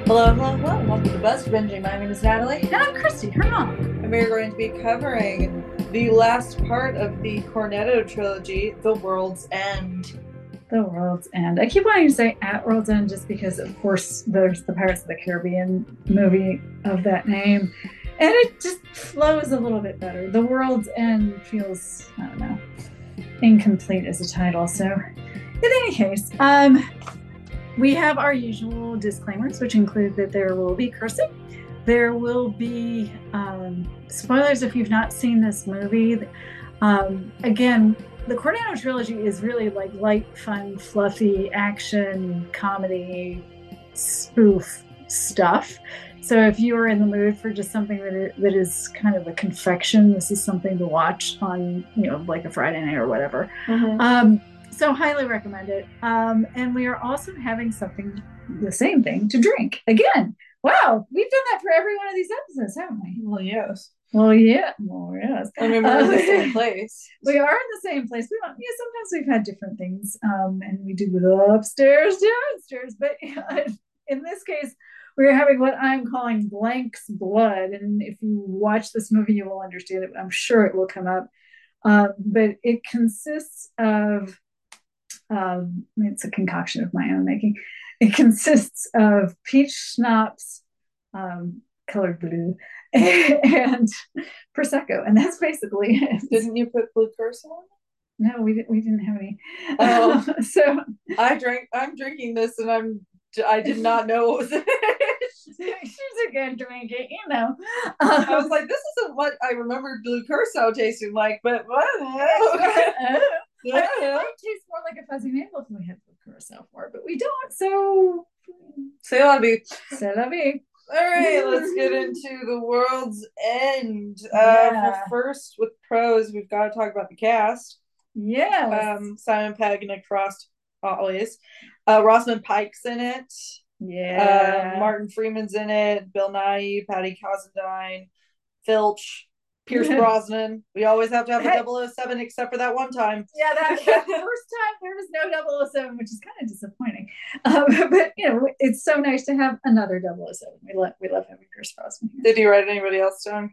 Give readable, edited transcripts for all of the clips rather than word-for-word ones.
Hello, hello, hello. Welcome to Buzz Binging. My name is Natalie. And I'm Christy, her mom. And we're going to be covering the last part of the Cornetto trilogy, The World's End. The World's End. I keep wanting to say At World's End just because, of course, there's the Pirates of the Caribbean movie of that name. And it just flows a little bit better. The World's End feels, I don't know, incomplete as a title. So, in any case, we have our usual disclaimers, which include that there will be cursing. There will be spoilers if you've not seen this movie. Again, the Cornetto trilogy is really like light, fun, fluffy action, comedy, spoof stuff. So if you are in the mood for just something that is kind of a confection, this is something to watch on, like a Friday night or whatever. So highly recommend it. And we are also having the same thing to drink. Again, wow, we've done that for every one of these episodes, haven't we? Well, yes. Well, yeah. Well, yes. I mean, we're in the same place. We are in the same place. Sometimes we've had different things, and we do upstairs, downstairs. But in this case, we're having what I'm calling Blank's Blood. And if you watch this movie, you will understand it. I'm sure it will come up. But it consists of, it's a concoction of my own making. It consists of peach schnapps, colored blue, and prosecco, and that's basically it. Didn't you put blue curacao on it? No, we didn't have any. So I'm drinking this, and I did not know what was in it. She's a good drink it, I was like, this isn't what I remembered blue curacao tasting like, but what? It tastes more like a fuzzy maple if we had blue curacao for it, but we don't. So c'est la vie. C'est la vie. All right, let's get into The World's End. First, with pros, we've got to talk about the cast. Yeah. Simon Pegg, Nick Frost, always. Rosamund Pike's in it. Yeah. Martin Freeman's in it. Bill Nighy, Paddy Considine, Filch, Pierce Brosnan. We always have to have a 007 except for that one time. Yeah, that first time there was no 007, which is kind of disappointing. But it's so nice to have another 007. We love having Pierce Brosnan here. Did you write anybody else down?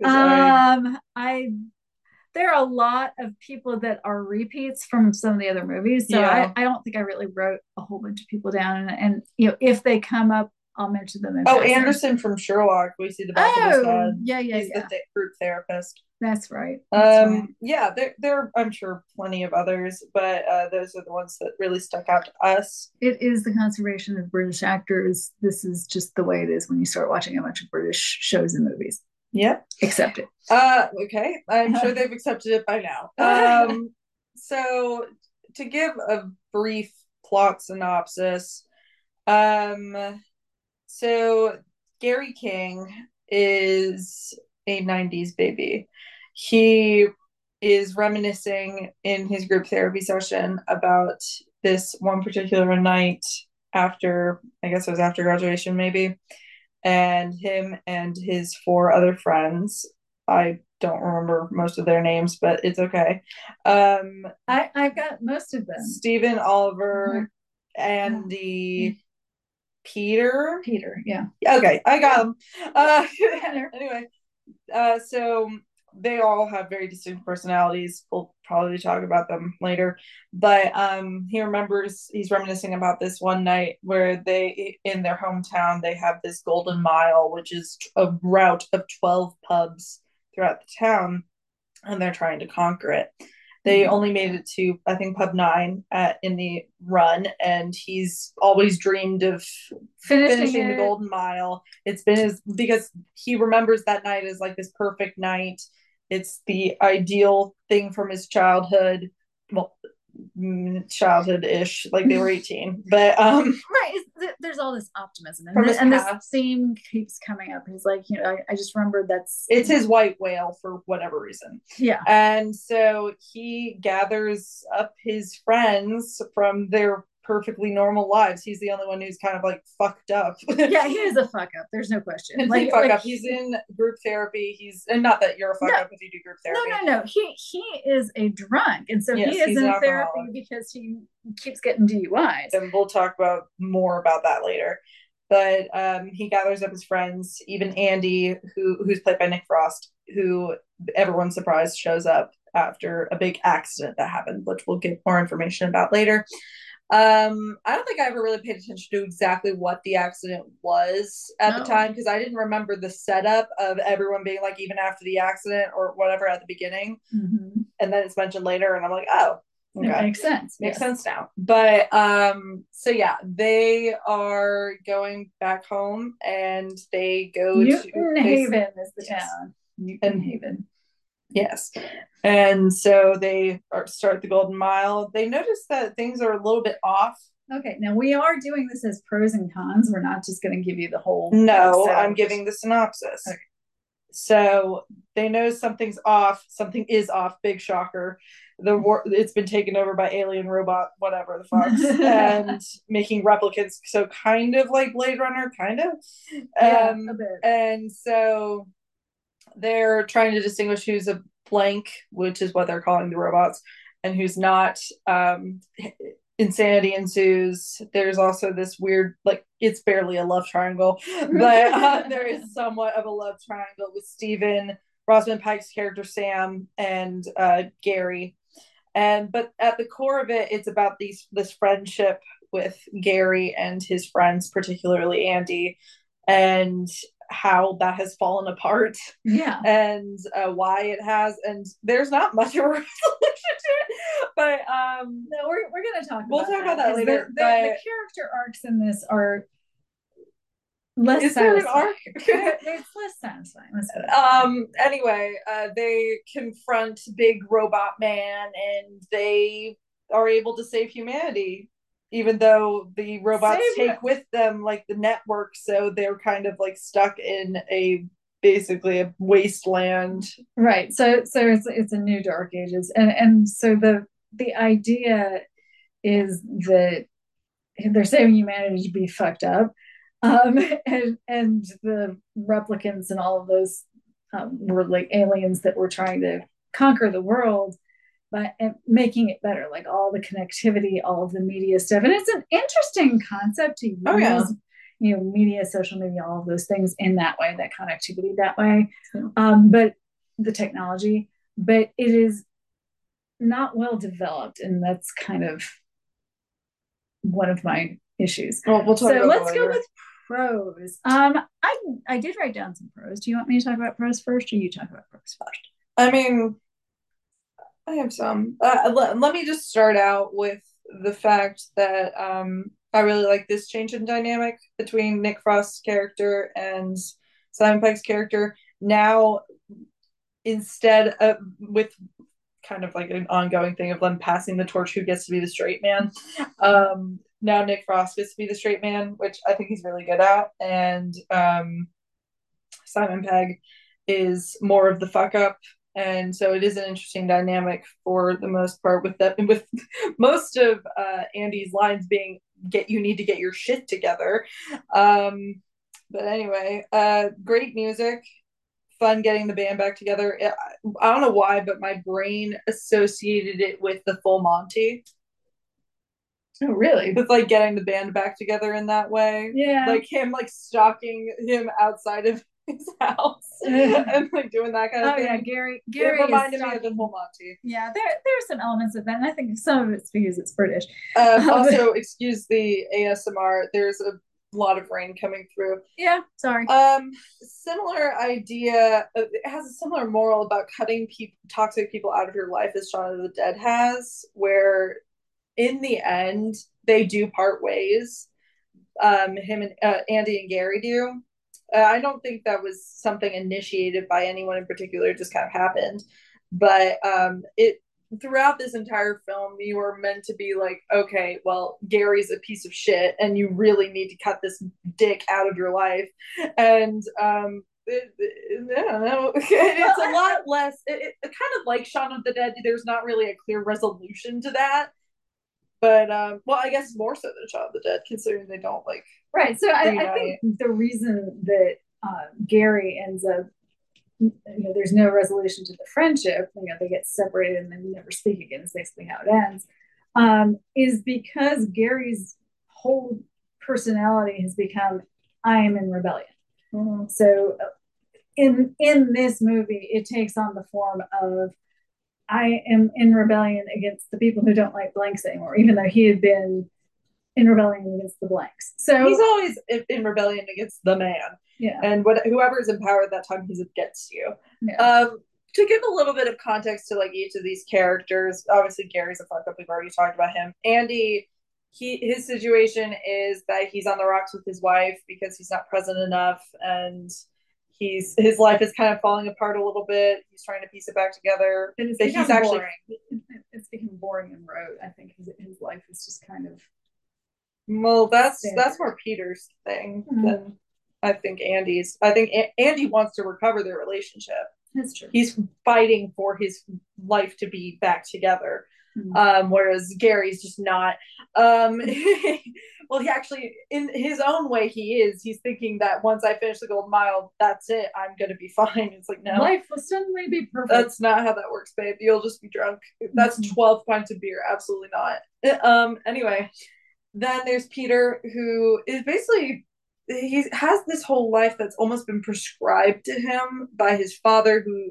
There are a lot of people that are repeats from some of the other movies. So yeah. I don't think I really wrote a whole bunch of people down. And if they come up, I'll mention them. Anderson from Sherlock. We see the back of his head. Yeah. He's the group therapist. That's right. Yeah, there I'm sure plenty of others, but those are the ones that really stuck out to us. It is the conservation of British actors. This is just the way it is when you start watching a bunch of British shows and movies. Yep. Accept it. Okay. I'm sure they've accepted it by now. So to give a brief plot synopsis, so Gary King is a 90s baby. He is reminiscing in his group therapy session about this one particular night after, I guess it was after graduation maybe, and him and his 4 other friends. I don't remember most of their names, but it's okay. I've got most of them. Stephen, Oliver, Andy, Peter, yeah. Okay, I got them. Anyway, so they all have very distinct personalities. We'll probably talk about them later. But he's reminiscing about this one night where they, in their hometown, they have this Golden Mile, which is a route of 12 pubs throughout the town, and they're trying to conquer it. They only made it to, I think, pub 9 in the run, and he's always dreamed of finishing the Golden Mile. It's been because he remembers that night as like this perfect night. It's the ideal thing from his childhood. Well, childhood-ish, like they were 18, but right. There's all this optimism, and this theme keeps coming up. He's like, I just remember it's his white whale for whatever reason. Yeah, and so he gathers up his friends from their perfectly normal lives. He's the only one who's kind of like fucked up. Yeah, he is a fuck up. There's no question. He's in group therapy. And not that you're a fuck up if you do group therapy. No. He is a drunk, and so he is in therapy because he keeps getting DUIs. And we'll talk more about that later. but he gathers up his friends, even Andy, who's played by Nick Frost, who everyone's surprised shows up after a big accident that happened, which we'll get more information about later. I don't think I ever really paid attention to exactly what the accident was at the time, because I didn't remember the setup of everyone being like, even after the accident or whatever at the beginning. Mm-hmm. And then it's mentioned later, and I'm like, oh, okay. It makes sense. Makes sense now. But so yeah, they are going back home, and they go Newton Haven is the town. Newton Haven. Yes. And so they start the Golden Mile. They notice that things are a little bit off. Okay, now we are doing this as pros and cons. We're not just going to give you the whole. No, I'm giving the synopsis. Okay. So they know something's off. Something is off. Big shocker. It's been taken over by alien robot, whatever the fuck, and making replicants. So kind of like Blade Runner, kind of. Yeah, a bit. And so they're trying to distinguish who's a blank, which is what they're calling the robots, and who's not. Insanity ensues. There's also this weird, like, it's barely a love triangle, but there is somewhat of a love triangle with Steven, Rosamund Pike's character Sam, and Gary. But at the core of it, it's about this friendship with Gary and his friends, particularly Andy, and how that has fallen apart. Yeah. And why it has. And there's not much of a resolution to it. But no, we're going to talk we'll talk about that later. The character arcs in this are less is there an arc? It's less satisfying. Anyway, they confront Big Robot Man, and they are able to save humanity, even though the robots take with them like the network, so they're kind of like stuck in basically a wasteland. Right. So it's a new Dark Ages, and so the idea is that they're saving humanity to be fucked up, and the replicants and all of those were like aliens that were trying to conquer the world, but making it better, like all the connectivity, all of the media stuff. And it's an interesting concept to use, media, social media, all of those things in that way, that connectivity that way. But the technology, but it is not well developed. And that's kind of one of my issues. Well, we'll talk so about let's go with pros. I did write down some pros. Do you want me to talk about pros first, or you talk about pros first? I mean, I have some. Let me just start out with the fact that I really like this change in dynamic between Nick Frost's character and Simon Pegg's character. Now, instead of with kind of like an ongoing thing of them passing the torch, who gets to be the straight man. Now Nick Frost gets to be the straight man, which I think he's really good at, and Simon Pegg is more of the fuck up. And so it is an interesting dynamic for the most part, with that, with most of Andy's lines being you need to get your shit together. But anyway, great music, fun getting the band back together. I don't know why, but my brain associated it with the Full Monty. Oh, really? With like getting the band back together in that way. Yeah. Like him like stalking him outside of his house and like doing that kind of thing. Yeah, Gary it reminded me of the Full Monty. Yeah, there's some elements of that, and I think some of it's because it's British. Also, excuse the ASMR. There's a lot of rain coming through. Yeah, sorry. Similar idea. It has a similar moral about cutting toxic people out of your life as Shaun of the Dead has, where in the end they do part ways. Him and Andy and Gary do. I don't think that was something initiated by anyone in particular. It just kind of happened. But it throughout this entire film, you were meant to be like, okay, well, Gary's a piece of shit, and you really need to cut this dick out of your life. And I don't know. It's a lot less. It kind of like Shaun of the Dead. There's not really a clear resolution to that. But well, I guess more so than Shaun of the Dead, considering they don't like. Right. So I think the reason that Gary ends up, there's no resolution to the friendship. They get separated and then never speak again. Is basically how it ends. Is because Gary's whole personality has become I am in rebellion. Mm-hmm. So in this movie, it takes on the form of I am in rebellion against the people who don't like blanks anymore, even though he had been in rebellion against the blanks. So he's always in rebellion against the man. Yeah. And whoever is in power at that time, he's against you. Yeah. To give a little bit of context to like each of these characters, obviously Gary's a fuck up. We've already talked about him. Andy, his situation is that he's on the rocks with his wife because he's not present enough, and his life is kind of falling apart a little bit. He's trying to piece it back together. And it's become boring. It's become boring and rote. I think his life is just kind of. Well, that's more Peter's thing than I think Andy's. I think Andy wants to recover their relationship. That's true. He's fighting for his life to be back together. Whereas Gary's just not. Well, he actually, in his own way, he's thinking that once I finish the Golden Mile, that's it. I'm going to be fine. It's like, no. Life will suddenly be perfect. That's not how that works, babe. You'll just be drunk. That's 12 pints of beer. Absolutely not. Anyway, then there's Peter, who is basically, he has this whole life that's almost been prescribed to him by his father, who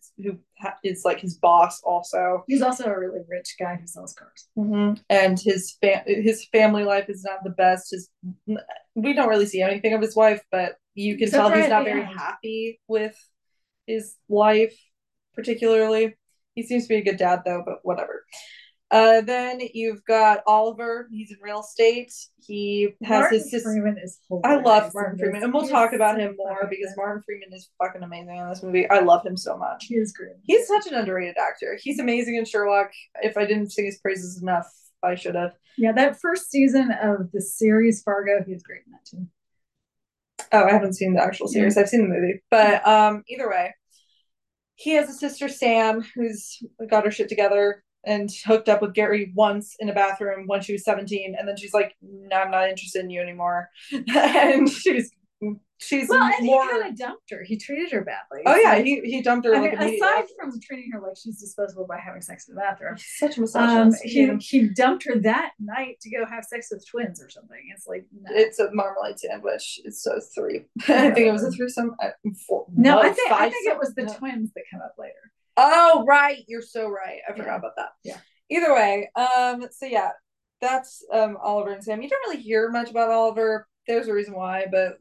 is like his boss. Also, he's also a really rich guy who sells cars. And his family life is not the best. We don't really see anything of his wife, but you can tell he's not very happy with his life, particularly. He seems to be a good dad, though, but whatever. Then you've got Oliver. He's in real estate. He has Martin his sister. Freeman is I love Martin Freeman, and we'll talk about him more because Martin Freeman is fucking amazing in this movie. I love him so much. He is great. He's such an underrated actor. He's amazing in Sherlock. If I didn't sing his praises enough, I should have. Yeah, that first season of the series Fargo, he was great in that too. Oh, I haven't seen the actual series. I've seen the movie, but either way, he has a sister Sam who's got her shit together and hooked up with Gary once in a bathroom when she was 17, and then she's like, no, I'm not interested in you anymore. And she's well, and more... he kind of dumped her. He treated her badly. Oh yeah, he dumped her. Aside from treating her like she's disposable by having sex in the bathroom, he's such a misogynist. He dumped her that night to go have sex with twins or something. It's like, no. It's a marmalade sandwich. It's so three. I think it was a threesome. I think it was the twins that come up later. Oh right, you're so right. I forgot about that. Yeah. Either way, so yeah, that's Oliver and Sam. You don't really hear much about Oliver. There's a reason why, but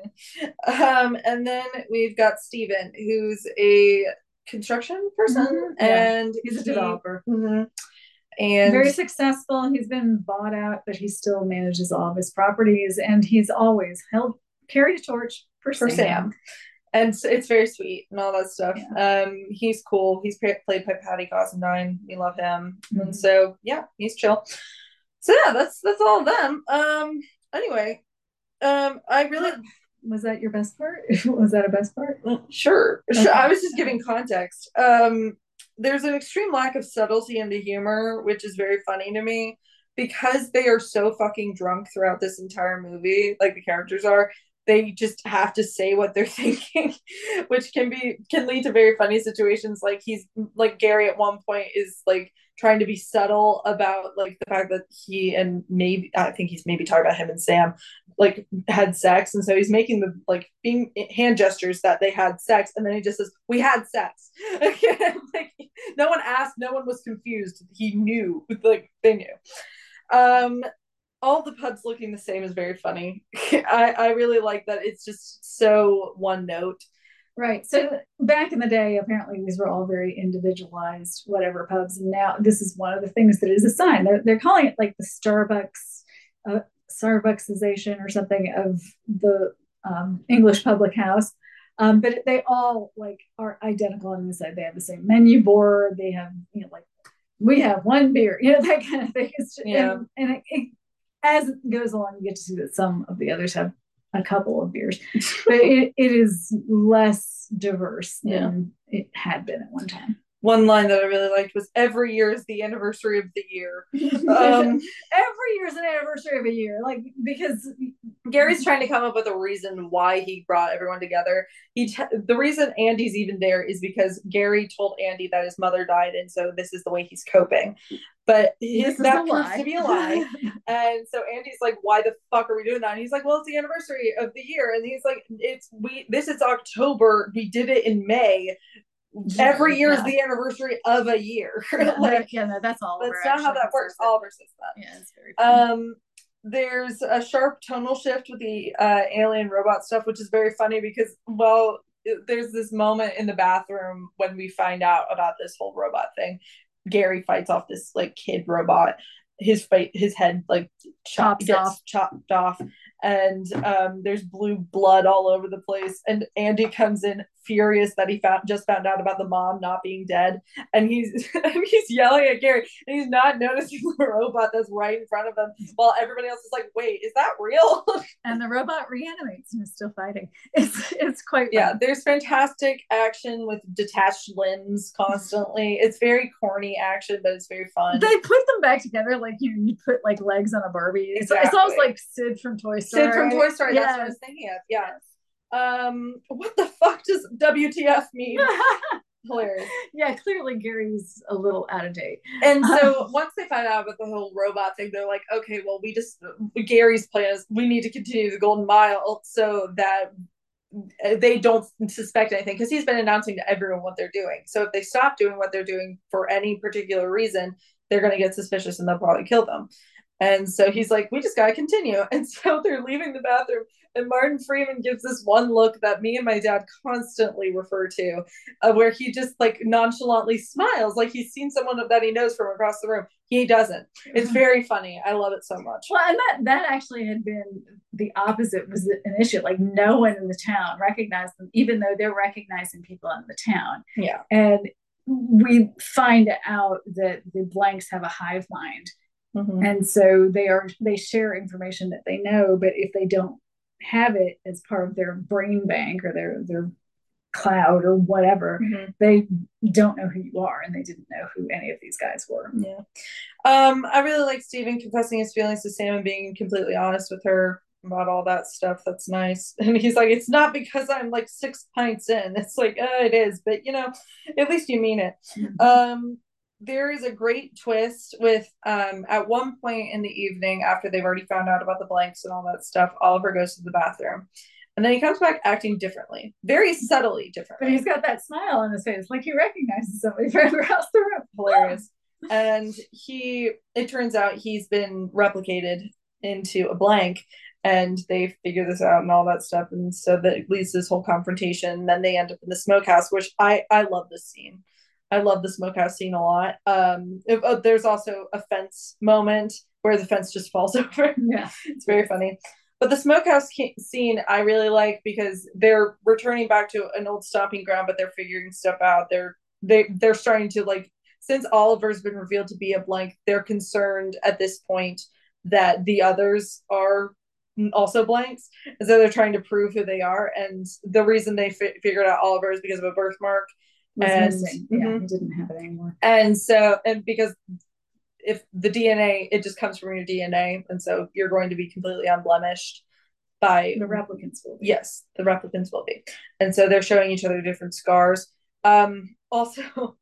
and then we've got Steven, who's a construction person, and he's a developer. And very successful. He's been bought out, but he still manages all of his properties, and he's always carried a torch for Sam. And it's very sweet and all that stuff. Yeah. He's cool. He's played by Paddy Considine. We love him. And so yeah, he's chill. So yeah, that's all of them. Anyway, I really was that your best part? Was that a best part? Sure. I was just giving context. There's an extreme lack of subtlety in the humor, which is very funny to me because they are so fucking drunk throughout this entire movie, like the characters are. They just have to say what they're thinking, which can lead to very funny situations. Like Gary at one point is like trying to be subtle about like the fact that I think he's maybe talking about him and Sam like had sex, and so he's making the like being hand gestures that they had sex, and then he just says, "We had sex." Like no one asked, no one was confused. He knew, like they knew. All the puds looking the same is very funny. I really like that. It's just so one note. Right. So back in the day, apparently these were all very individualized, whatever pubs. And now this is one of the things that is a sign. They're calling it like the Starbucksization or something of the English public house. But they all like are identical on the side. They have the same menu board. They have, like we have one beer, that kind of thing. It's just, and it as it goes along, you get to see that some of the others have a couple of beers, but it is less diverse than it had been at one time. One line that I really liked was, "Every year is the anniversary of the year." Every every year is an anniversary of a year, like because Gary's trying to come up with a reason why he brought everyone together. The reason Andy's even there is because Gary told Andy that his mother died, and so this is the way he's coping. But that proves to be a lie. And so Andy's like, "Why the fuck are we doing that?" And he's like, "Well, it's the anniversary of the year." And he's like, This is October. We did it in May. Every year is the anniversary of a year. No, that's all. That's not how that works. Oliver says that. Yeah, it's very funny. There's a sharp tonal shift with the alien robot stuff, which is very funny because, there's this moment in the bathroom when we find out about this whole robot thing. Gary fights off this like kid robot. His head like chopped off, and there's blue blood all over the place. And Andy comes in furious that he just found out about the mom not being dead, and he's yelling at Gary, and he's not noticing the robot that's right in front of him, while everybody else is like, "Wait, is that real?" And the robot reanimates and is still fighting. It's quite fun. Yeah. There's fantastic action with detached limbs constantly. It's very corny action, but it's very fun. They put them back together like you put like legs on a Barbie. Exactly. It's almost like Sid from Toy Story. Sid from Toy Story. Yes. That's what I was thinking of. Yeah. What the fuck does WTF mean? Hilarious. Yeah, clearly Gary's a little out of date. And so once they find out about the whole robot thing, they're like, okay, well, Gary's plan is we need to continue the Golden Mile so that they don't suspect anything, because he's been announcing to everyone what they're doing. So if they stop doing what they're doing for any particular reason, they're going to get suspicious and they'll probably kill them. And so he's like, we just got to continue. And so they're leaving the bathroom, and Martin Freeman gives this one look that me and my dad constantly refer to, where he just like nonchalantly smiles like he's seen someone that he knows from across the room. He doesn't. It's very funny. I love it so much. Well, and that actually had been the opposite, was an issue. Like no one in the town recognized them, even though they're recognizing people in the town. Yeah. And we find out that the blanks have a hive mind. Mm-hmm. And so they share information that they know, but if they don't have it as part of their brain bank or their cloud or whatever, mm-hmm. they don't know who you are, and they didn't know who any of these guys were. Yeah. I really like Steven confessing his feelings to Sam and being completely honest with her about all that stuff. That's nice. And he's like, it's not because I'm like 6 pints in. It's like, it is, but at least you mean it. Mm-hmm. There is a great twist with at one point in the evening, after they've already found out about the blanks and all that stuff, Oliver goes to the bathroom, and then he comes back acting differently, very subtly differently. But he's got that smile on his face, like he recognizes somebody from across the room. Hilarious. And it turns out he's been replicated into a blank, and they figure this out and all that stuff, and so that leads to this whole confrontation. Then they end up in the smokehouse, which I love this scene. I love the smokehouse scene a lot. There's also a fence moment where the fence just falls over. Yeah, it's very funny. But the smokehouse scene I really like, because they're returning back to an old stomping ground, but they're figuring stuff out. They're starting to, like, since Oliver's been revealed to be a blank, they're concerned at this point that the others are also blanks, and so they're trying to prove who they are. And the reason they figured out Oliver is because of a birthmark. Missing. Yeah, he didn't have it anymore. And because if the DNA, it just comes from your DNA, and so you're going to be completely unblemished by the replicants will be. Yes, the replicants will be. And so they're showing each other different scars. Also,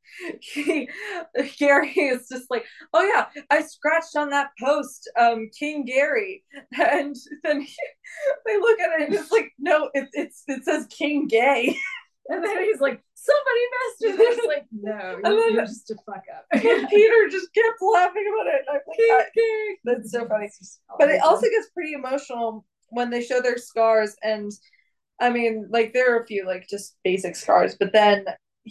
Gary is just like, oh yeah, I scratched on that post, King Gary, and then they look at it and it's like, no, it says King Gay. And then he's like, somebody messed with it. Like, no, you're just a fuck up. And Peter just kept laughing about it. I'm like, that's so funny. But it also gets pretty emotional when they show their scars. And I mean, like, there are a few like just basic scars, but then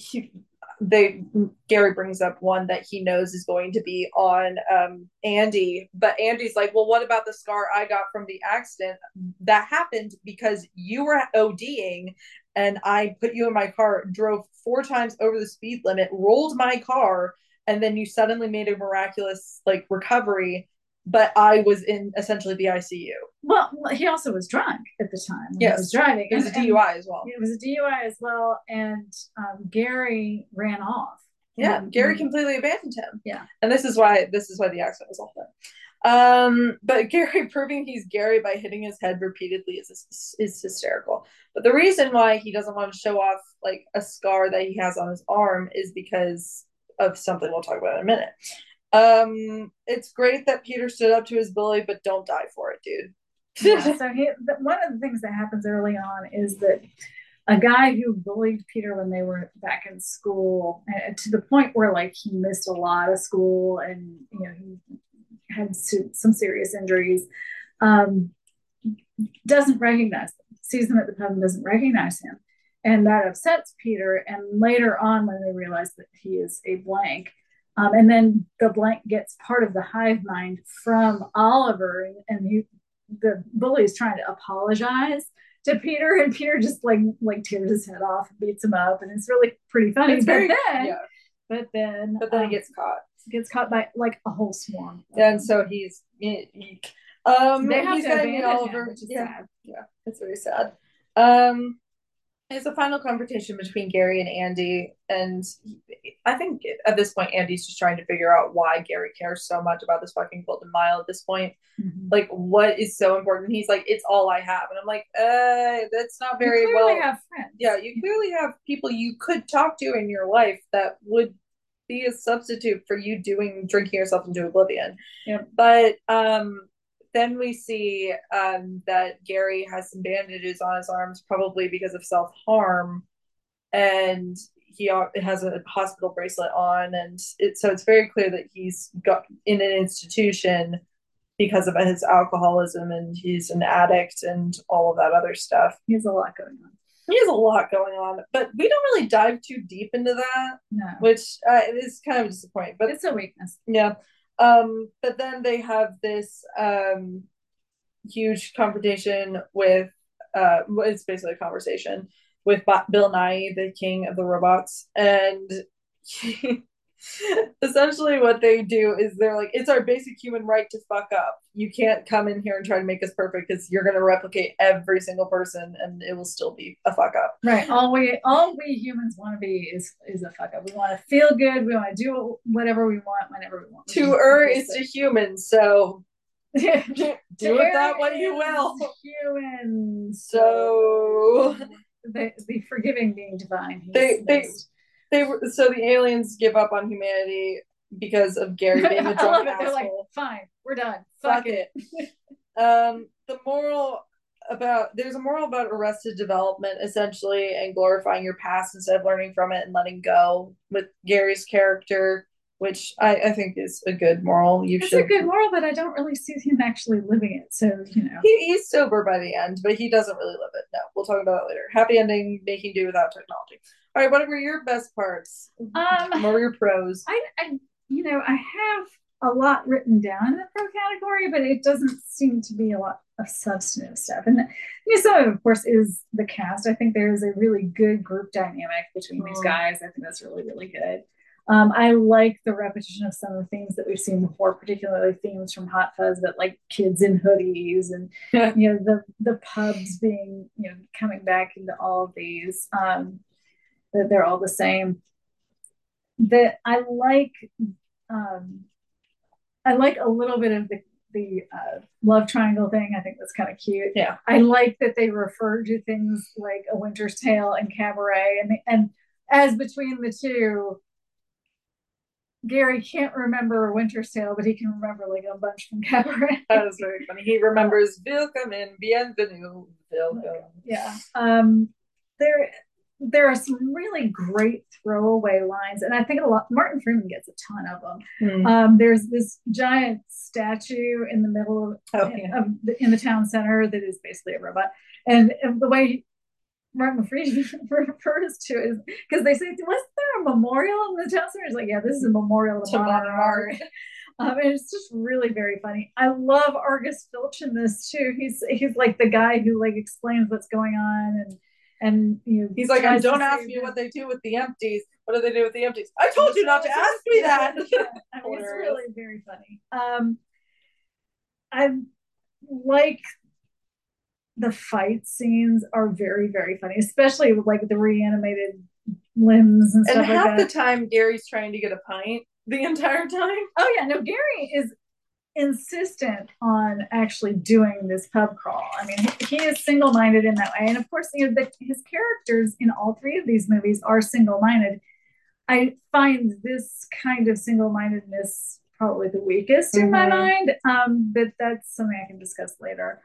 Gary brings up one that he knows is going to be on Andy, but Andy's like, well, what about the scar I got from the accident that happened because you were ODing and I put you in my car, drove 4 times over the speed limit, rolled my car, and then you suddenly made a miraculous like recovery, but I was in essentially the ICU. Well, he also was drunk at the time. Yes. He was driving. It was a DUI as well. It was a DUI as well, and Gary ran off. Yeah, Gary completely abandoned him. Yeah, and this is why the accident was all done. But Gary proving he's Gary by hitting his head repeatedly is hysterical. But the reason why he doesn't want to show off like a scar that he has on his arm is because of something we'll talk about in a minute. It's great that Peter stood up to his bully, but don't die for it, dude. Yeah, so one of the things that happens early on is that a guy who bullied Peter when they were back in school, to the point where like he missed a lot of school, and he had some serious injuries, um, doesn't recognize them, sees them at the pub and doesn't recognize him. And that upsets Peter. And later on, when they realize that he is a blank, and then the blank gets part of the hive mind from Oliver, and the bully is trying to apologize to Peter, and Peter just like tears his head off and beats him up, and it's really pretty funny. It's very, but then he gets caught. Gets caught by like a whole swarm. And so he's they have he's to abandon Oliver, him, which is sad. Yeah, it's very sad. It's a final confrontation between Gary and Andy, and I think at this point Andy's just trying to figure out why Gary cares so much about this fucking Golden Mile at this point. Mm-hmm. Like, what is so important? He's like, it's all I have, and I'm like, that's not very you clearly have friends. Yeah, you clearly have people you could talk to in your life that would be a substitute for you drinking yourself into oblivion. Yep. But then we see that Gary has some bandages on his arms, probably because of self-harm, and he has a hospital bracelet on, and so it's very clear that he's got in an institution because of his alcoholism, and he's an addict and all of that other stuff. He has a lot going on. He has a lot going on, but we don't really dive too deep into that, which is kind of disappointing. But it's a weakness. Yeah. But then they have this huge confrontation with it's basically a conversation with Bill Nighy, the king of the robots, and essentially what they do is they're like, it's our basic human right to fuck up. You can't come in here and try to make us perfect, because you're going to replicate every single person and it will still be a fuck up. Right. All we humans want to be is a fuck up. We want to feel good. We want to do whatever we want whenever we want. To err is to human, so do it that way you will. Human. So the forgiving being divine. So the aliens give up on humanity because of Gary being a drunk asshole. They're like, fine, we're done. Fuck it. There's a moral about arrested development, essentially, and glorifying your past instead of learning from it and letting go, with Gary's character, which I think is a good moral. It's a good moral, but I don't really see him actually living it. So, he's sober by the end, but he doesn't really live it. No, we'll talk about that later. Happy ending, making do without technology. All right, what were your best parts? What were your pros? I have a lot written down in the pro category, but it doesn't seem to be a lot of substantive stuff. And some of it, of course, is the cast. I think there is a really good group dynamic between these guys. I think that's really, really good. I like the repetition of some of the themes that we've seen before, particularly themes from Hot Fuzz, but like kids in hoodies and the pubs being coming back into all of these. That they're all the same. That I like a little bit of the love triangle thing. I think that's kind of cute. Yeah. I like that they refer to things like A Winter's Tale and Cabaret, and as between the two, Gary can't remember A Winter's Tale, but he can remember like a bunch from Cabaret. That was very funny. He remembers Willkommen, bienvenue, Willkommen. Yeah. There are some really great throwaway lines, and I think Martin Freeman gets a ton of them. There's this giant statue in the middle in the town center that is basically a robot, and the way Martin Freeman refers to it is because they say, "Wasn't there a memorial in the town center?" He's like, "Yeah, this is a memorial to modern art." And it's just really very funny. I love Argus Filch in this too. He's like the guy who like explains what's going on, and he's like, don't ask me what they do with the empties. What do they do with the empties? I told you not to ask me that. I mean, it's really very funny. I like the fight scenes are very, very funny, especially with like the reanimated limbs and stuff like that. And half the time Gary's trying to get a pint the entire time. Oh yeah, no, Gary is insistent on actually doing this pub crawl. I mean, he is single-minded in that way, and of course, his characters in all three of these movies are single-minded. I find this kind of single-mindedness probably the weakest in my mind, but that's something I can discuss later.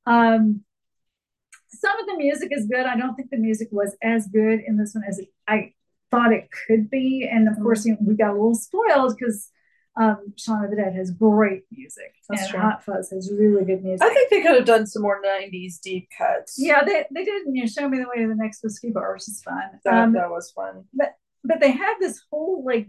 Some of the music is good. I don't think the music was as good in this one as I thought it could be, and of course, we got a little spoiled because Shaun of the Dead has great music. That's and true. Hot Fuzz has really good music. I think they could have done some more 90s deep cuts. Yeah, they did. Show me the way to the next whiskey bar, which is fun. That was fun. But they have this whole like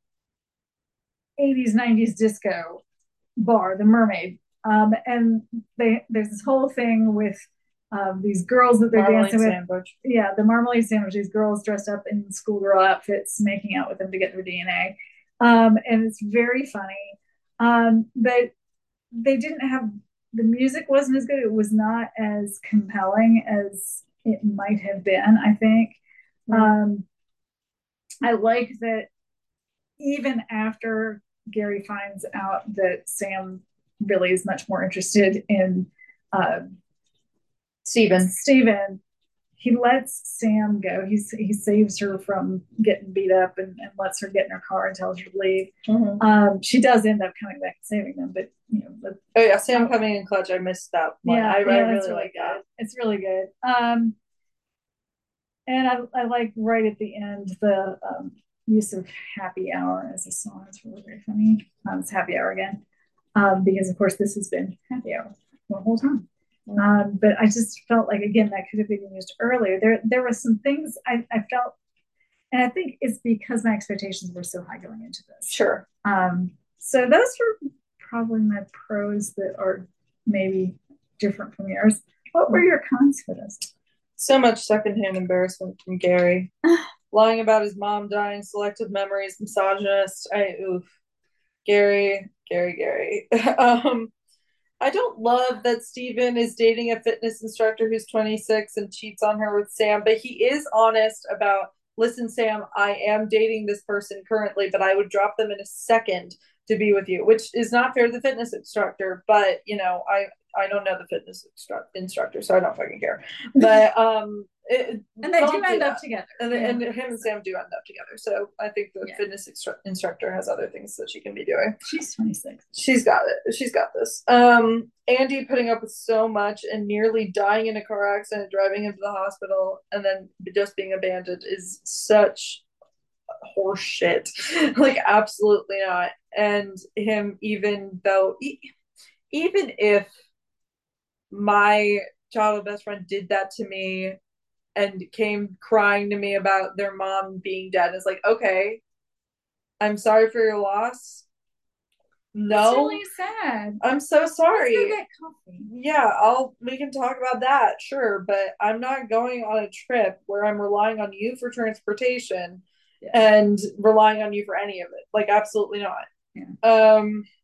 80s, 90s disco bar, the Mermaid. And there's this whole thing with these girls that they're Marmalade dancing sandwich. With. Yeah, the Marmalade Sandwich. These girls dressed up in schoolgirl outfits, making out with them to get their DNA. And it's very funny. But they didn't have, the music wasn't as good. It was not as compelling as it might have been, I think. I like that even after Gary finds out that Sam really is much more interested in Steven, he lets Sam go. He saves her from getting beat up and lets her get in her car and tells her to leave. She does end up coming back and saving them, but oh yeah, Sam coming in clutch. I missed that one. Yeah, I really like that. It's really good. And I like right at the end the use of Happy Hour as a song. It's really very funny. It's Happy Hour again, because of course this has been Happy Hour the whole time. But I just felt like, again, that could have been used earlier. There were some things I felt, and I think it's because my expectations were so high going into this. Sure. So those were probably my pros that are maybe different from yours. What were your cons for this? So much secondhand embarrassment from Gary. Lying about his mom dying, selective memories, misogynist. Gary. I don't love that Steven is dating a fitness instructor who's 26 and cheats on her with Sam, but he is honest about, listen, Sam, I am dating this person currently, but I would drop them in a second to be with you, which is not fair to the fitness instructor, but I don't know the fitness instructor, so I don't fucking care. But and they do end up together, and him and Sam do end up together. So I think the fitness instructor has other things that she can be doing. She's 26. She's got it. She's got this. Andy putting up with so much and nearly dying in a car accident, driving him to the hospital, and then just being abandoned is such horse shit. Like, absolutely not. And him, even if my childhood best friend did that to me and came crying to me about their mom being dead, it's like, okay, I'm sorry for your loss. No, it's really sad. I'm so sorry. Let's go get coffee. Yeah, we can talk about that, sure, but I'm not going on a trip where I'm relying on you for transportation and relying on you for any of it. Like, absolutely not. Yeah.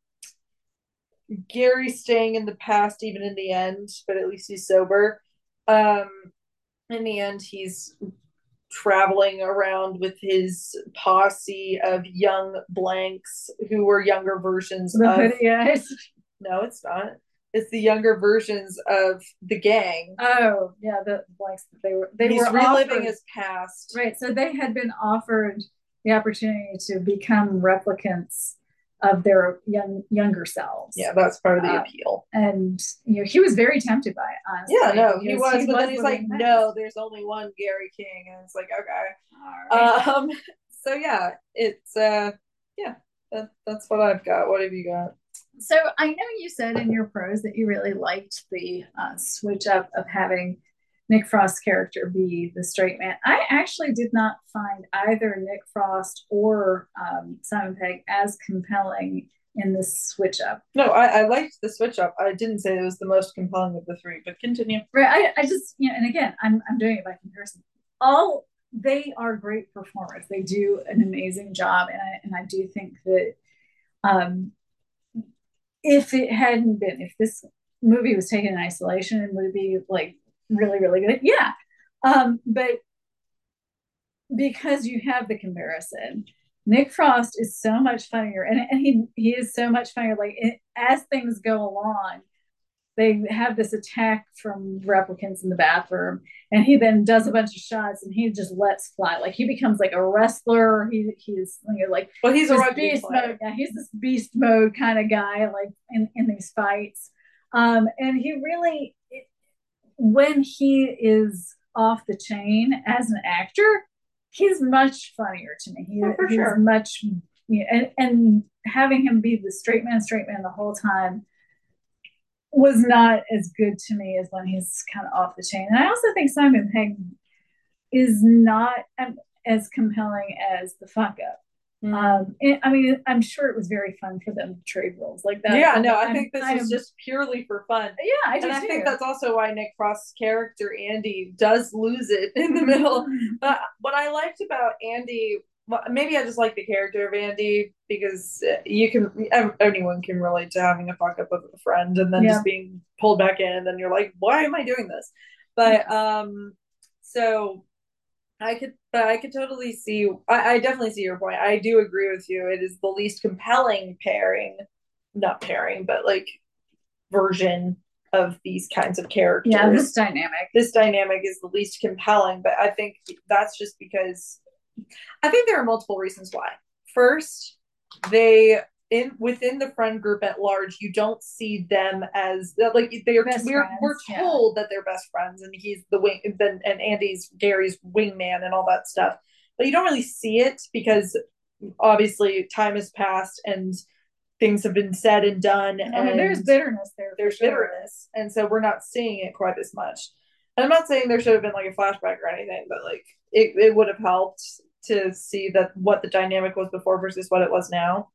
Gary staying in the past, even in the end, but at least he's sober. In the end, he's traveling around with his posse of young blanks who were younger versions of hoodie guys. No, it's not. It's the younger versions of the gang. Oh, yeah, the blanks that he's were reliving his past. Right. So they had been offered the opportunity to become replicants of their younger selves. Yeah, that's part of the appeal. And he was very tempted by it, honestly. Yeah, no, he was, but then he's like, no, there's only one Gary King, and it's like, okay. Right. So yeah, it's that's what I've got. What have you got? So I know you said in your pros that you really liked the switch up of having Nick Frost's character be the straight man. I actually did not find either Nick Frost or Simon Pegg as compelling in this switch up. No, I liked the switch up. I didn't say it was the most compelling of the three, but continue. Right. I just, and again, I'm doing it by comparison. They are great performers. They do an amazing job, and I do think that if this movie was taken in isolation, it would be like really, really good. Yeah. But because you have the comparison, Nick Frost is so much funnier, and he is so much funnier. Like as things go along, they have this attack from replicants in the bathroom, and he then does a bunch of shots, and he just lets fly. Like he becomes like a wrestler. He's like Well, he's a this rugby beast player. mode. Yeah, he's this beast mode kind of guy, like in these fights. And he really, when he is off the chain as an actor, he's much funnier to me. Oh, for He's sure. much, and having him be the straight man the whole time was not as good to me as when he's kind of off the chain. And I also think Simon Pegg is not as compelling as the fuck up. I mean, I'm sure it was very fun for them to trade roles like that. Yeah, no, I think this was just purely for fun. Yeah, I do and I too. think that's also why Nick Frost's character Andy does lose it in the middle. But what I liked about Andy, well, maybe I just like the character of Andy because you can anyone can relate to having a fuck up with a friend and then just being pulled back in, and then you're like, why am I doing this? But so I could totally see. I definitely see your point. I do agree with you. It is the least compelling pairing, not pairing, but like version of these kinds of characters. Yeah, this dynamic. This dynamic is the least compelling, but I think that's just because I think there are multiple reasons why. First, they in within the friend group at large, you don't see them as like we're told that they're best friends, and he's the wing, and Andy's Gary's wingman and all that stuff, but you don't really see it because obviously time has passed and things have been said and done. I mean, there's bitterness there. There's bitterness, and so we're not seeing it quite as much. And I'm not saying there should have been like a flashback or anything, but like it would have helped to see that what the dynamic was before versus what it was now.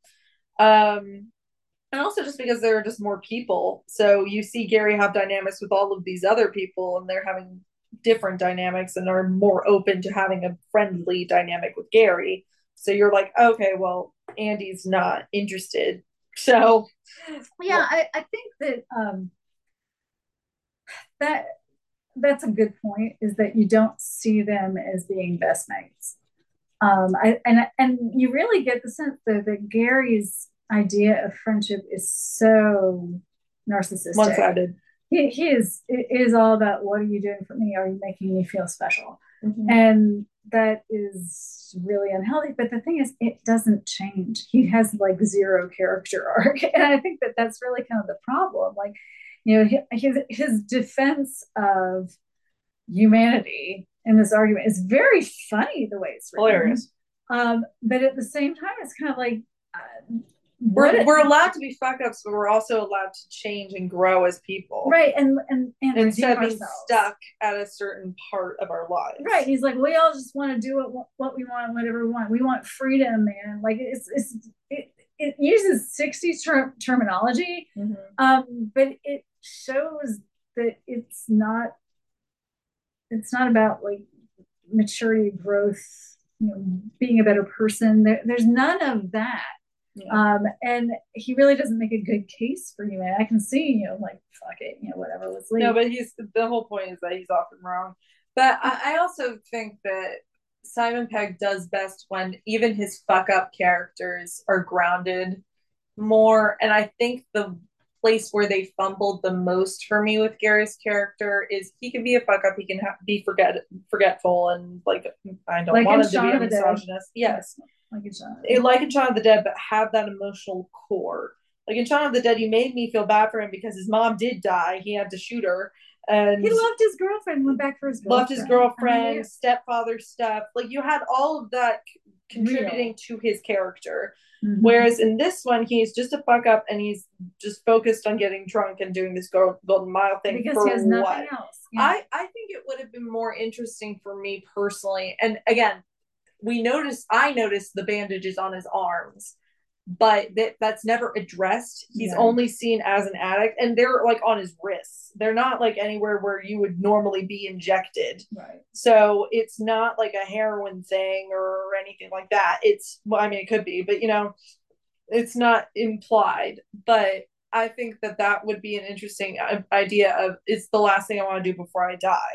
And also just because there are just more people. So you see Gary have dynamics with all of these other people, and they're having different dynamics and are more open to having a friendly dynamic with Gary. So you're like, okay, well, Andy's not interested. So yeah, I think that that's a good point, is that you don't see them as being best mates. And you really get the sense that Gary's idea of friendship is so narcissistic. One-sided. He is, it is all about, what are you doing for me? Are you making me feel special? And that is really unhealthy. But the thing is, it doesn't change. He has like zero character arc. And I think that that's really kind of the problem. Like, his defense of humanity in this argument is very funny, the way it's written. Hilarious. But at the same time, it's kind of like we're allowed to be fuck ups, but we're also allowed to change and grow as people, right? And instead of being stuck at a certain part of our lives, right? He's like, we all just want to do what we want, whatever we want. We want freedom, man. Like it uses 60s terminology, but it shows that it's not about like maturity, growth, being a better person. There's none of that. And he really doesn't make a good case for you, man. I can see, like, fuck it, whatever, let's leave. No, but the whole point is that he's often wrong. But I also think that Simon Pegg does best when even his fuck up characters are grounded more. And I think the place where they fumbled the most for me with Gary's character is he can be a fuck up, he can be forgetful, and like I don't want him to be a misogynist. Yes. Like in Shaun of the Dead, but have that emotional core. Like in Shaun of the Dead, you made me feel bad for him because his mom did die. He had to shoot her. And he loved his girlfriend, went back for his girlfriend. Loved his girlfriend, stepfather stuff. Like you had all of that contributing to his character. Whereas in this one, he's just a fuck up and he's just focused on getting drunk and doing this Golden Mile thing. Because he has nothing else. I think it would have been more interesting for me personally. And again, I noticed the bandages on his arms, but that's never addressed. He's only seen as an addict, and they're like on his wrists. They're not like anywhere where you would normally be injected. Right. So it's not like a heroin thing or anything like that. I mean, it could be, but it's not implied. But I think that would be an interesting idea of, it's the last thing I want to do before I die.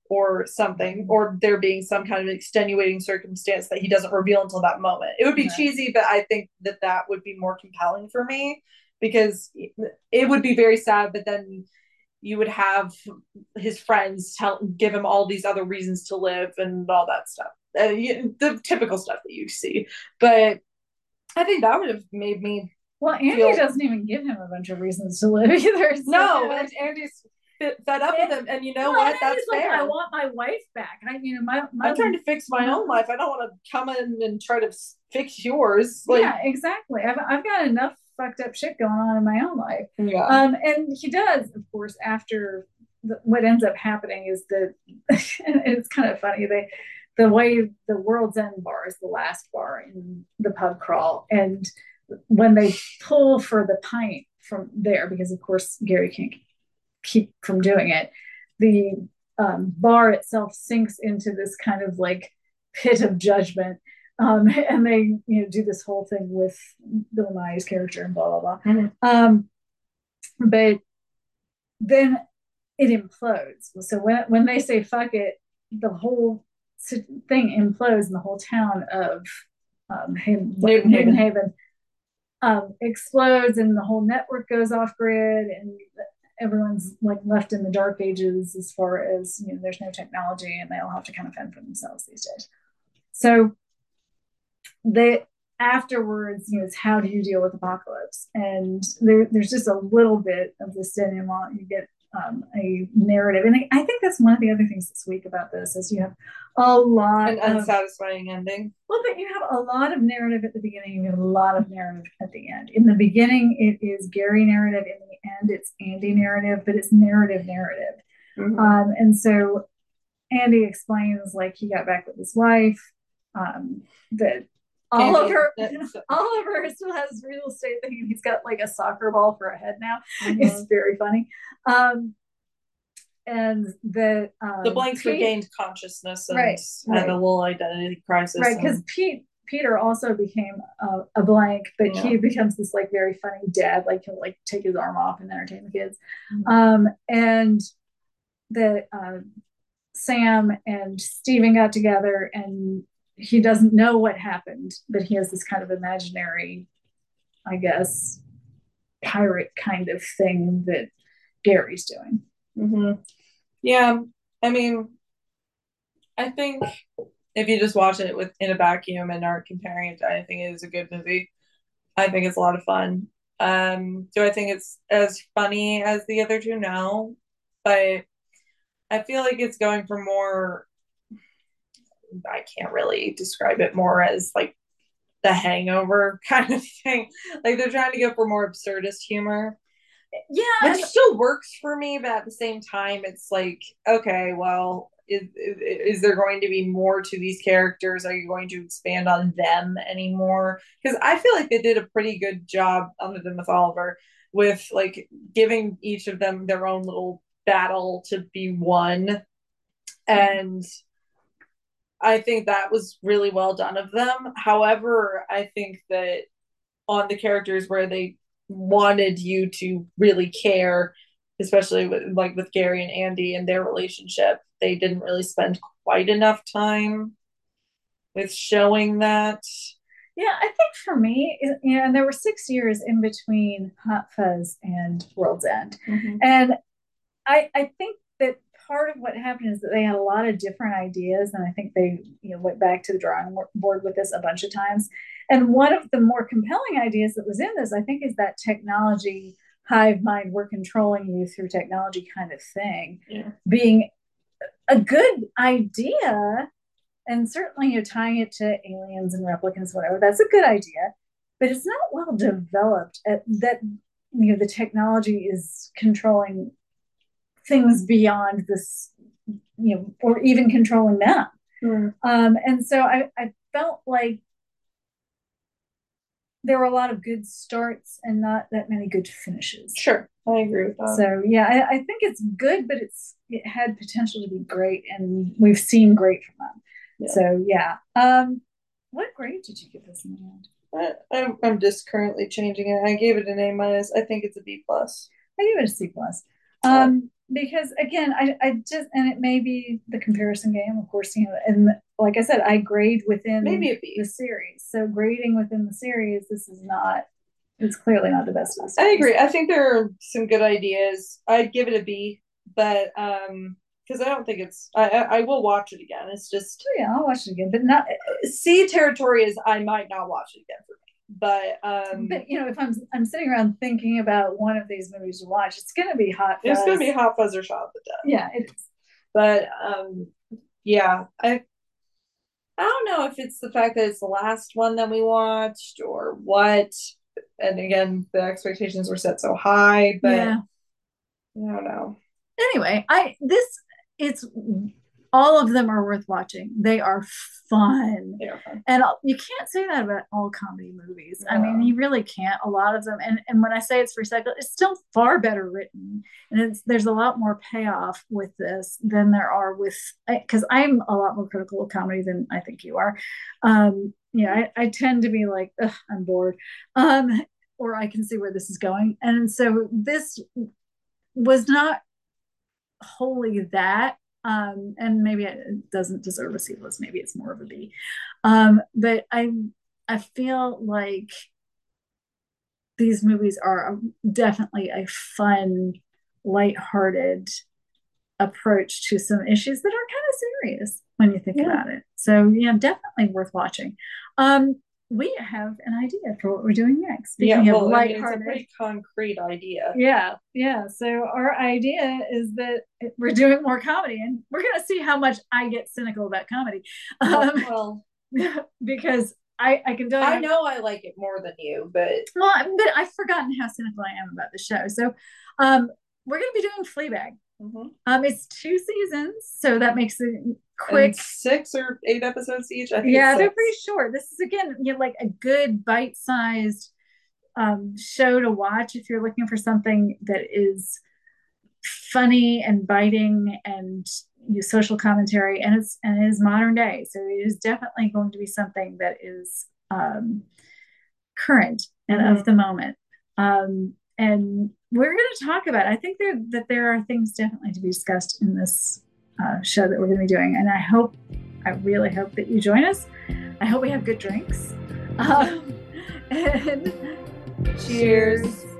or something, or there being some kind of extenuating circumstance that he doesn't reveal until that moment. It would be cheesy, but I think that that would be more compelling for me because it would be very sad, but then you would have his friends give him all these other reasons to live and all that stuff. The typical stuff that you see. But I think that would have made me. Well, Andy doesn't even give him a bunch of reasons to live either. So no, and Andy's fed up with him, and you know what? That's fair. I want my wife back. I'm trying to fix my own life. I don't want to come in and try to fix yours. Yeah, exactly. I've got enough fucked up shit going on in my own life. Yeah. And he does, of course, after what ends up happening is that it's kind of funny. The way the World's End bar is the last bar in the pub crawl, and when they pull for the pint from there, because of course Gary can't keep from doing it, the bar itself sinks into this kind of like pit of judgment. And they do this whole thing with Bill Nye's character and blah blah blah. Mm-hmm. But then it implodes. So when they say fuck it, the whole thing implodes, and the whole town of Haven Haven explodes, and the whole network goes off grid, and everyone's like left in the dark ages as far as there's no technology, and they all have to kind of fend for themselves these days. So they afterwards, it's how do you deal with apocalypse? And there's just a little bit of this denouement. You get a narrative, and I think that's one of the other things that's weak about this is you have a lot an unsatisfying ending. Well, but you have a lot of narrative at the beginning, you have a lot of narrative at the end. In the beginning, it is Gary narrative. In the end, it's Andy narrative, but it's narrative. Mm-hmm. And so Andy explains like he got back with his wife, that Oliver still has real estate thing, and he's got like a soccer ball for a head now. Mm-hmm. It's very funny. And the blanks regained consciousness and had a little identity crisis. Right, because Peter also became a blank, but he becomes this like very funny dad. Like he'll like take his arm off and entertain the kids. Mm-hmm. And the Sam and Steven got together, and he doesn't know what happened, but he has this kind of imaginary, I guess, pirate kind of thing that Gary's doing. Mm-hmm. Yeah, I mean, I think if you just watch it in a vacuum and aren't comparing it to anything, it is a good movie. I think it's a lot of fun. Do I think it's as funny as the other two? No, but I feel like it's going for more. I can't really describe it more as like the Hangover kind of thing. Like they're trying to go for more absurdist humor. Yeah, which still works for me, but at the same time, it's like, okay, well, is there going to be more to these characters? Are you going to expand on them anymore? Because I feel like they did a pretty good job, other than with Oliver, with like giving each of them their own little battle to be won, and I think that was really well done of them. However, I think that on the characters where they wanted you to really care, especially with Gary and Andy and their relationship, they didn't really spend quite enough time with showing that. Yeah, I think for me, and there were 6 years in between Hot Fuzz and World's End. Mm-hmm. And I think that part of what happened is that they had a lot of different ideas, and I think they went back to the drawing board with this a bunch of times. And one of the more compelling ideas that was in this, I think, is that technology, hive mind, we're controlling you through technology kind of thing, being a good idea. And certainly tying it to aliens and replicants, whatever, that's a good idea. But it's not well developed that the technology is controlling things beyond this, or even controlling them. And so I felt like there were a lot of good starts and not that many good finishes. Sure, I agree with that. So yeah, I think it's good, but it had potential to be great, and we've seen great from them. Yeah. So yeah, what grade did you give this in the end? I'm just currently changing it. I gave it an A-. I think it's a B+. I gave it a C+. Because again, I just, and it may be the comparison game, of course, and like I said, I grade within maybe the series. So grading within the series, this is not, it's clearly not the best of the series. I agree. I think there are some good ideas. I'd give it a B, but because I don't think it's, I will watch it again. It's just, oh yeah, I'll watch it again, but not C territory is I might not watch it again for me. But if I'm sitting around thinking about one of these movies to watch, it's gonna be Hot Fuzz. It's gonna be Hot Fuzz or Shaun of the Dead. Yeah, it is. But yeah, I don't know if it's the fact that it's the last one that we watched or what. And again, the expectations were set so high, but yeah. I don't know. Anyway, it's all of them are worth watching. They are fun. They are fun. And you can't say that about all comedy movies. No. I mean, you really can't. A lot of them, and when I say it's recycled, it's still far better written. And there's a lot more payoff with this than there are with, because I'm a lot more critical of comedy than I think you are. I tend to be like, I'm bored. Or I can see where this is going. And so this was not wholly that. And maybe it doesn't deserve a C list. Maybe it's more of a B. But I feel like these movies are definitely a fun, lighthearted approach to some issues that are kind of serious when you think about it. So yeah, definitely worth watching. We have an idea for what we're doing next. Speaking of lighthearted, it's a pretty concrete idea. Yeah. So our idea is that we're doing more comedy, and we're going to see how much I get cynical about comedy. Because I can tell you, I know I like it more than you, but I've forgotten how cynical I am about the show. So we're going to be doing Fleabag. Mm-hmm. It's 2 seasons, so that makes it quick. And 6 or 8 episodes each. I think they're pretty short. This is again, like a good bite-sized show to watch if you're looking for something that is funny and biting and social commentary, and it is modern day, so it is definitely going to be something that is current and of the moment. And we're going to talk about it. I think there are things definitely to be discussed in this show that we're going to be doing. And I really hope that you join us. I hope we have good drinks. And cheers.